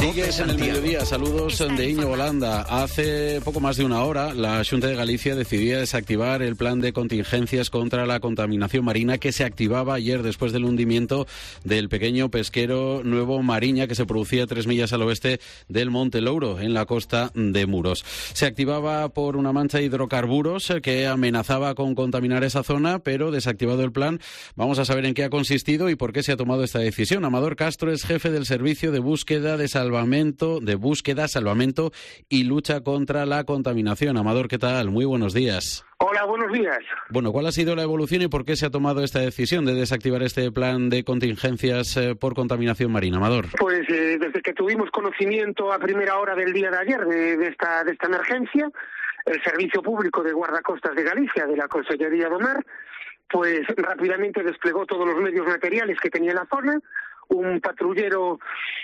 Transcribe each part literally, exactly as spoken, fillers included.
Sigues en el mediodía. Saludos de Íñigo Landa. Hace poco más de una hora, la Xunta de Galicia decidía desactivar el plan de contingencias contra la contaminación marina que se activaba ayer después del hundimiento del pequeño pesquero Nuevo Mariña, que se producía a tres millas al oeste del Monte Louro, en la costa de Muros. Se activaba por una mancha de hidrocarburos que amenazaba con contaminar esa zona, pero desactivado el plan, vamos a saber en qué ha consistido y por qué se ha tomado esta decisión. Amador Castro es jefe del Servicio de Búsqueda de Salvamento, de Búsqueda, Salvamento y Lucha contra la Contaminación. Amador, ¿qué tal? Muy buenos días. Hola, buenos días. Bueno, ¿cuál ha sido la evolución y por qué se ha tomado esta decisión de desactivar este plan de contingencias eh, por contaminación marina, Amador? Pues eh, desde que tuvimos conocimiento a primera hora del día de ayer de, de, esta, de esta emergencia, el Servicio Público de Guardacostas de Galicia, de la Consellería do Mar, pues rápidamente desplegó todos los medios materiales que tenía la zona. Un patrullero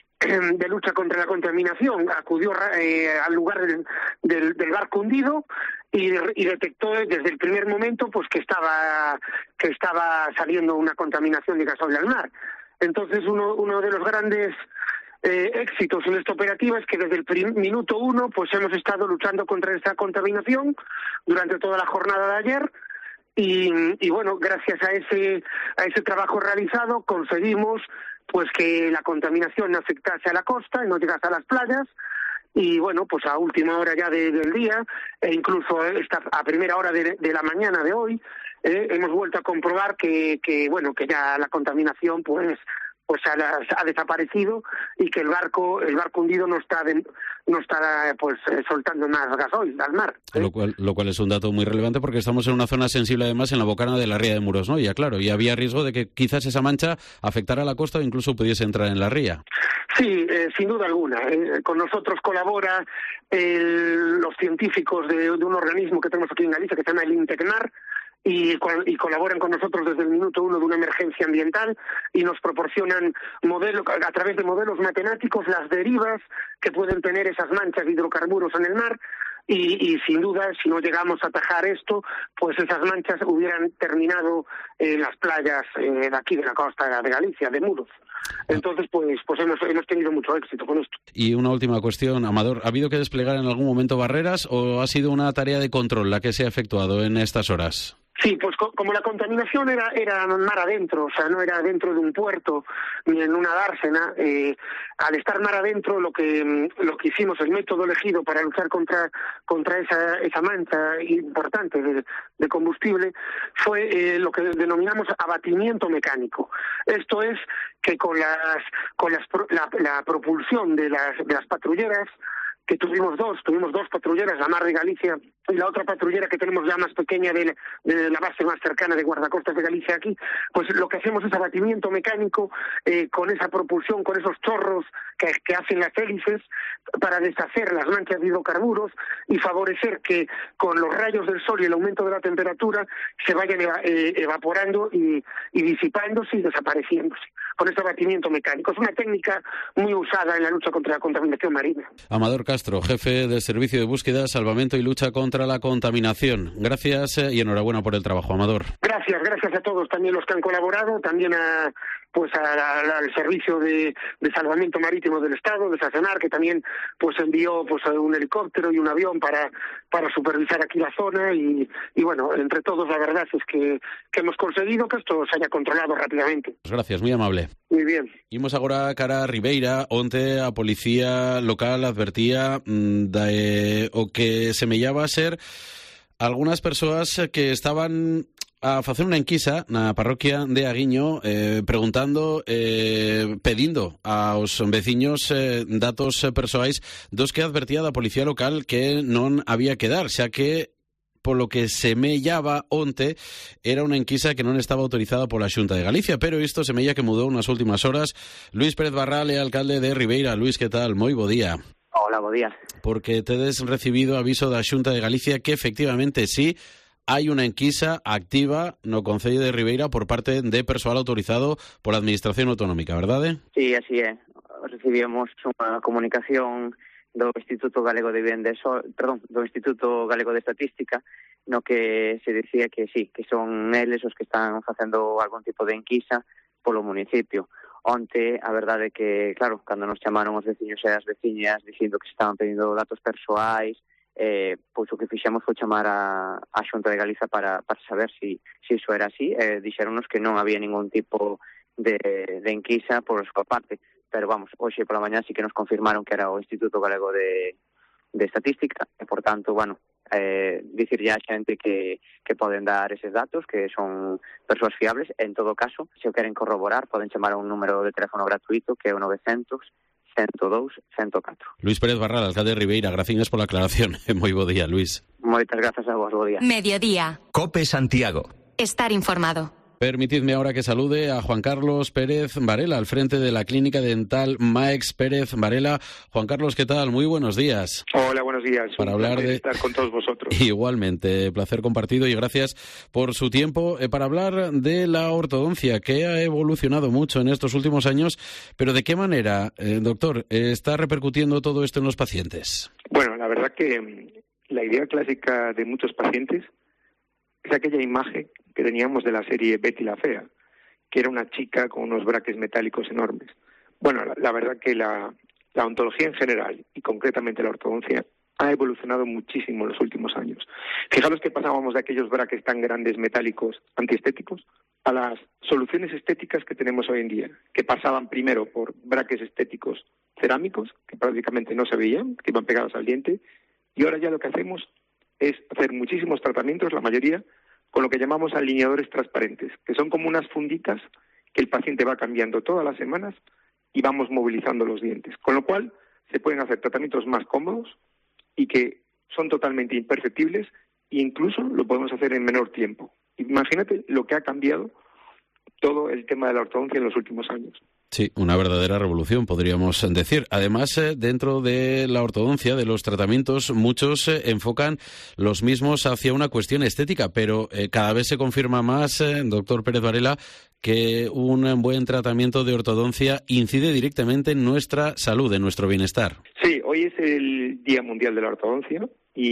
de lucha contra la contaminación acudió eh, al lugar del, del, del barco hundido y, y detectó desde el primer momento pues que estaba que estaba saliendo una contaminación de gasoil al mar. Entonces uno uno de los grandes eh, éxitos en esta operativa es que desde el prim- minuto uno pues hemos estado luchando contra esta contaminación durante toda la jornada de ayer. Y, y bueno, gracias a ese a ese trabajo realizado conseguimos pues que la contaminación no afectase a la costa y no llegase a las playas. Y bueno, pues a última hora ya de, del día, e incluso esta, a primera hora de, de la mañana de hoy, eh, hemos vuelto a comprobar que, que bueno que ya la contaminación pues pues ha, ha desaparecido y que el barco el barco hundido no está de, no está pues eh, soltando más gasoil al mar, ¿eh? Lo cual lo cual es un dato muy relevante porque estamos en una zona sensible además en la bocana de la ría de Muros, ¿no? Ya claro, y había riesgo de que quizás esa mancha afectara a la costa o incluso pudiese entrar en la ría. Sí, eh, sin duda alguna. Eh, con nosotros colabora el, los científicos de, de un organismo que tenemos aquí en Galicia que se llama el INTECNAR, Y, y colaboran con nosotros desde el minuto uno de una emergencia ambiental y nos proporcionan modelos, a través de modelos matemáticos las derivas que pueden tener esas manchas de hidrocarburos en el mar y, y sin duda si no llegamos a atajar esto pues esas manchas hubieran terminado en las playas eh, de aquí de la costa de Galicia, de Muros. Entonces, pues, pues hemos, hemos tenido mucho éxito con esto. Y una última cuestión, Amador, ¿ha habido que desplegar en algún momento barreras o ha sido una tarea de control la que se ha efectuado en estas horas? Sí, pues co- como la contaminación era era mar adentro, o sea, no era dentro de un puerto ni en una dársena, eh, al estar mar adentro lo que lo que hicimos, el método elegido para luchar contra contra esa esa mancha importante de, de combustible fue eh, lo que denominamos abatimiento mecánico. Esto es que con las con las la, la propulsión de las de las patrulleras, que tuvimos dos, tuvimos dos patrulleras, la Mar de Galicia y la otra patrullera que tenemos ya más pequeña de, de la base más cercana de Guardacostas de Galicia aquí, pues lo que hacemos es abatimiento mecánico eh, con esa propulsión, con esos chorros que, que hacen las hélices para deshacer las manchas de hidrocarburos y favorecer que con los rayos del sol y el aumento de la temperatura se vayan eva, eh, evaporando y, y disipándose y desapareciéndose con ese abatimiento mecánico. Es una técnica muy usada en la lucha contra la contaminación marina. Amador Castro, jefe del Servicio de Búsqueda, Salvamento y Lucha contra la Contaminación. Gracias y enhorabuena por el trabajo, Amador. Gracias, gracias a todos, también los que han colaborado, también a pues a, a, al Servicio de, de Salvamento Marítimo del Estado, de Sacenar, que también pues envió pues un helicóptero y un avión para para supervisar aquí la zona y, y bueno, entre todos la verdad es que, que hemos conseguido que esto se haya controlado rápidamente. Pues gracias, muy amable. Muy bien. Imos agora cara a Ribeira, onte a Policía Local advertía mmm, de o que semellaba ser algunhas persoas que estaban a facer unha enquisa na parroquia de Aguiño eh, preguntando, eh, pedindo aos veciños eh, datos persoais dos que advertía da Policía Local que non había que dar, xa que polo que semellaba onte era unha enquisa que non estaba autorizada pola Xunta de Galicia, pero isto semella que mudou nas últimas horas. Luís Pérez Barral é alcalde de Ribeira. Luís, que tal? Moi bo día. Hola, bo día. Porque tedes recibido aviso da Xunta de Galicia que efectivamente sí hai unha enquisa activa no Concello de Ribeira por parte de persoal autorizado pola Administración Autonómica, verdade? Sí, así é. Recibimos unha comunicación do Instituto Galego de Vivenda, perdón, do Instituto Galego de Estatística, no que se dicía que sí, que son eles os que están facendo algún tipo de enquisa polo municipio. onte a verdade é que, claro, cando nos chamaron os veciños e as veciñas dicindo que se estaban pedindo datos persoais, eh, pois o que fixemos foi chamar a, a Xunta de Galiza para, para saber si, si iso era así, e eh, dixeronnos que non había ningún tipo de, de enquisa por súa parte, pero vamos, hoxe pola mañá sí que nos confirmaron que era o Instituto Galego de, de Estatística, e por tanto, bueno, eh, dicirlle a xente que, que poden dar eses datos, que son persoas fiables. En todo caso, se o queren corroborar, poden chamar a un número de teléfono gratuito que é o novecientos, ciento dous, ciento catro. Luís Pérez Barral, alcalde de Ribeira, gracias pola aclaración. Moi bo día, Luís. Moitas grazas a vos, bo día. Mediodía. COPE Santiago. Estar informado. Permitidme ahora que salude a Juan Carlos Pérez Varela, al frente de la Clínica Dental Maex Pérez Varela. Juan Carlos, ¿qué tal? Muy buenos días. Hola, buenos días. Para Un hablar de estar con todos vosotros. Igualmente, placer compartido y gracias por su tiempo. Eh, para hablar de la ortodoncia, que ha evolucionado mucho en estos últimos años, pero ¿de qué manera, eh, doctor, eh, está repercutiendo todo esto en los pacientes? Bueno, la verdad que la idea clásica de muchos pacientes es aquella imagen que teníamos de la serie Betty la Fea, que era una chica con unos braques metálicos enormes. Bueno, la, la verdad que la, la odontología en general, y concretamente la ortodoncia, ha evolucionado muchísimo en los últimos años. Fijaros que pasábamos de aquellos braques tan grandes metálicos antiestéticos a las soluciones estéticas que tenemos hoy en día, que pasaban primero por braques estéticos cerámicos, que prácticamente no se veían, que iban pegados al diente, y ahora ya lo que hacemos es hacer muchísimos tratamientos, la mayoría, con lo que llamamos alineadores transparentes, que son como unas funditas que el paciente va cambiando todas las semanas y vamos movilizando los dientes. Con lo cual, se pueden hacer tratamientos más cómodos y que son totalmente imperceptibles e incluso lo podemos hacer en menor tiempo. Imagínate lo que ha cambiado todo el tema de la ortodoncia en los últimos años. Sí, una verdadera revolución, podríamos decir. Además, eh, dentro de la ortodoncia, de los tratamientos, muchos eh, enfocan los mismos hacia una cuestión estética, pero eh, cada vez se confirma más, eh, doctor Pérez Varela, que un buen tratamiento de ortodoncia incide directamente en nuestra salud, en nuestro bienestar. Sí, hoy es el Día Mundial de la Ortodoncia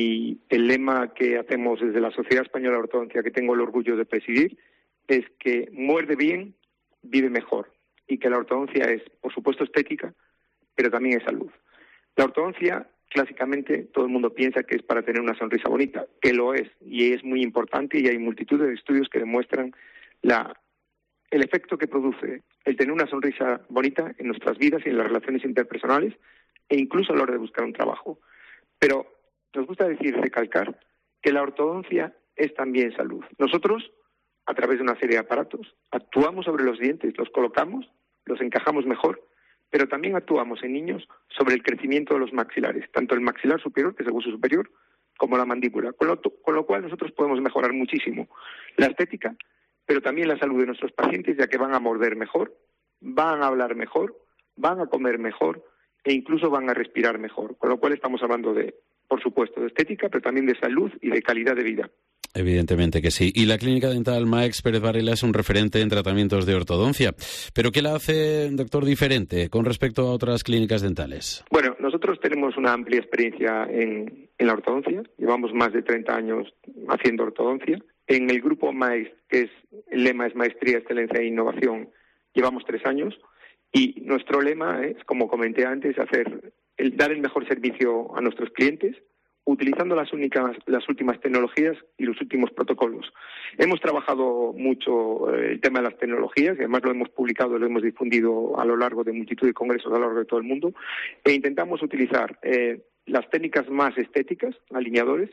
y el lema que hacemos desde la Sociedad Española de Ortodoncia, que tengo el orgullo de presidir, es que muerde bien, vive mejor. Y que la ortodoncia es, por supuesto, estética, pero también es salud. La ortodoncia, clásicamente, todo el mundo piensa que es para tener una sonrisa bonita, que lo es, y es muy importante, y hay multitud de estudios que demuestran la, el efecto que produce el tener una sonrisa bonita en nuestras vidas y en las relaciones interpersonales, e incluso a la hora de buscar un trabajo. Pero nos gusta decir, recalcar, que la ortodoncia es también salud. Nosotros, a través de una serie de aparatos, actuamos sobre los dientes, los colocamos, los encajamos mejor, pero también actuamos en niños sobre el crecimiento de los maxilares, tanto el maxilar superior, que es el hueso superior, como la mandíbula, con lo, con lo cual nosotros podemos mejorar muchísimo la estética, pero también la salud de nuestros pacientes, ya que van a morder mejor, van a hablar mejor, van a comer mejor e incluso van a respirar mejor, con lo cual estamos hablando de, por supuesto, de estética, pero también de salud y de calidad de vida. Evidentemente que sí. Y la Clínica Dental Maex Pérez Varela es un referente en tratamientos de ortodoncia. ¿Pero qué la hace, doctor, diferente con respecto a otras clínicas dentales? Bueno, nosotros tenemos una amplia experiencia en, en la ortodoncia. Llevamos más de treinta años haciendo ortodoncia. En el grupo Maex, que es el lema es Maestría, Excelencia e Innovación, llevamos tres años. Y nuestro lema es, como comenté antes, hacer el, dar el mejor servicio a nuestros clientes, utilizando las únicas, las últimas tecnologías y los últimos protocolos. Hemos trabajado mucho eh, el tema de las tecnologías, y además lo hemos publicado, lo hemos difundido a lo largo de multitud de congresos a lo largo de todo el mundo, e intentamos utilizar eh, las técnicas más estéticas, alineadores,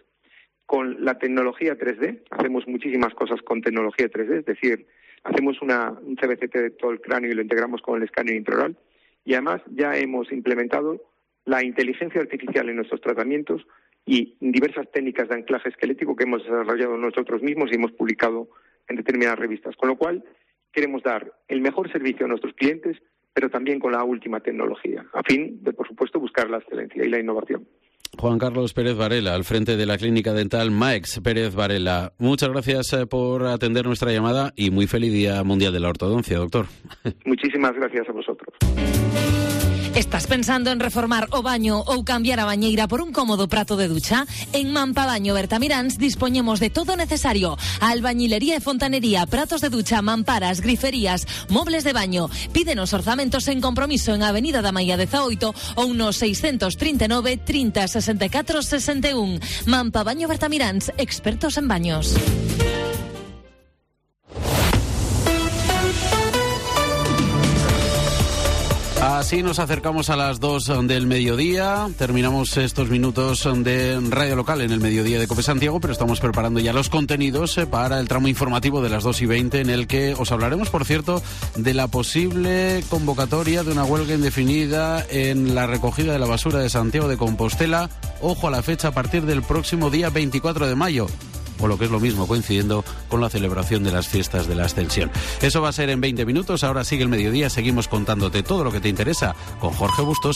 con la tecnología tres D. Hacemos muchísimas cosas con tecnología tres D, es decir, hacemos una, un C B C T de todo el cráneo y lo integramos con el escáner intraoral, y además ya hemos implementado la inteligencia artificial en nuestros tratamientos y diversas técnicas de anclaje esquelético que hemos desarrollado nosotros mismos y hemos publicado en determinadas revistas. Con lo cual, queremos dar el mejor servicio a nuestros clientes, pero también con la última tecnología, a fin de, por supuesto, buscar la excelencia y la innovación. Juan Carlos Pérez Varela, al frente de la Clínica Dental Maex Pérez Varela. Muchas gracias por atender nuestra llamada y muy feliz Día Mundial de la Ortodoncia, doctor. Muchísimas gracias a vosotros. Estás pensando en reformar o baño ou cambiar a bañeira por un cómodo prato de ducha? En Mampabaño Bertamiráns dispoñemos de todo necesario: albañilería e fontanería, pratos de ducha, mamparas, griferías, mobles de baño. Pídenos orzamentos en compromiso en Avenida da Maía dezaoito ou no seiscentos trinta e nove, trinta, sesenta e catro, sesenta e un. Mampabaño Bertamiráns, expertos en baños. Así nos acercamos a las dos del mediodía. Terminamos estos minutos de radio local en el mediodía de COPE Santiago, pero estamos preparando ya los contenidos para el tramo informativo de las dos y veinte, en el que os hablaremos, por cierto, de la posible convocatoria de una huelga indefinida en la recogida de la basura de Santiago de Compostela. Ojo a la fecha, a partir del próximo día veinticuatro de mayo. O lo que es lo mismo, coincidiendo con la celebración de las fiestas de la Ascensión. Eso va a ser en veinte minutos. Ahora sigue el mediodía, seguimos contándote todo lo que te interesa con Jorge Bustos.